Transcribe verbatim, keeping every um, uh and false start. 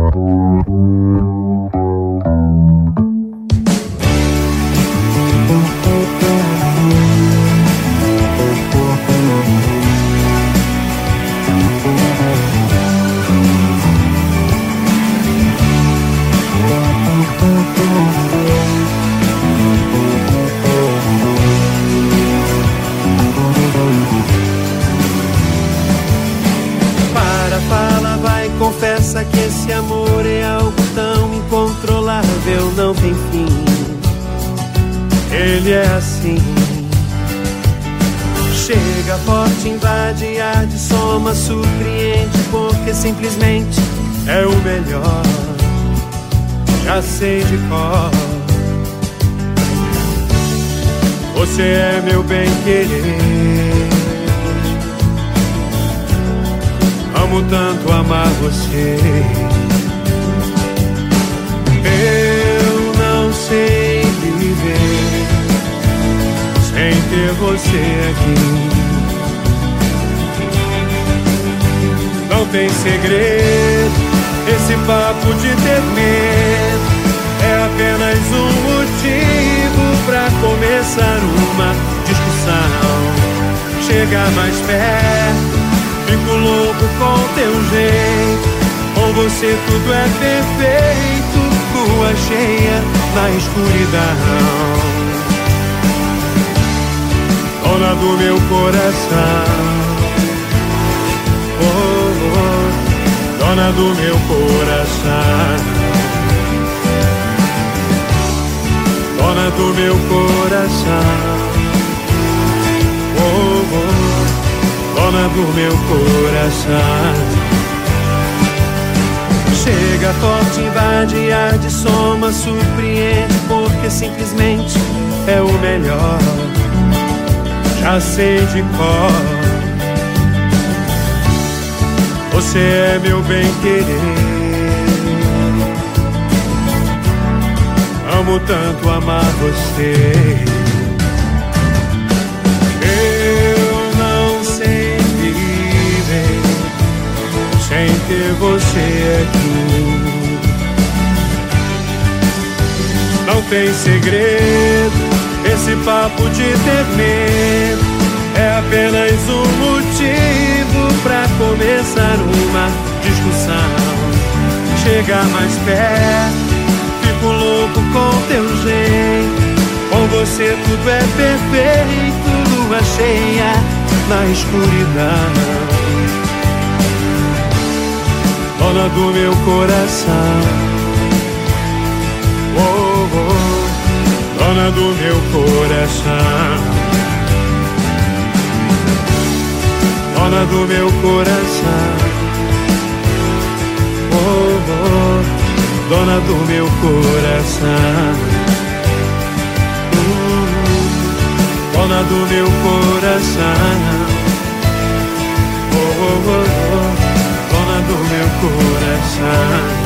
Confessa que esse amor é algo tão incontrolável, não tem fim. Ele é assim. Chega forte, invade, arde, soma, surpreende, porque simplesmente é o melhor. Já sei de cor. Você é meu bem-querer. Amo tanto amar você. Eu não sei viver sem ter você aqui. Não tem segredo esse papo de ter medo. É apenas um motivo pra começar uma discussão. Chegar mais perto, fico louco com teu jeito. Com você tudo é perfeito. Lua cheia na escuridão. Dona do meu coração. Oh, oh, dona do meu coração. Dona do meu coração. Oh, oh, dona do meu coração. Chega forte, invade, arde, soma, surpreende, porque simplesmente é o melhor. Já sei de cor. Você é meu bem-querer. Amo tanto amar você. Sem ter você aqui. Não tem segredo esse papo de ter medo. É apenas um motivo pra começar uma discussão. Chegar mais perto, fico louco com teu jeito. Com você tudo é perfeito. Lua cheia na escuridão. Dona do meu coração. Oh, oh, dona do meu coração. Dona do meu coração. Oh, oh, dona do meu coração. Uh, dona do meu coração. Oh, oh, oh, oh, dona do meu coração.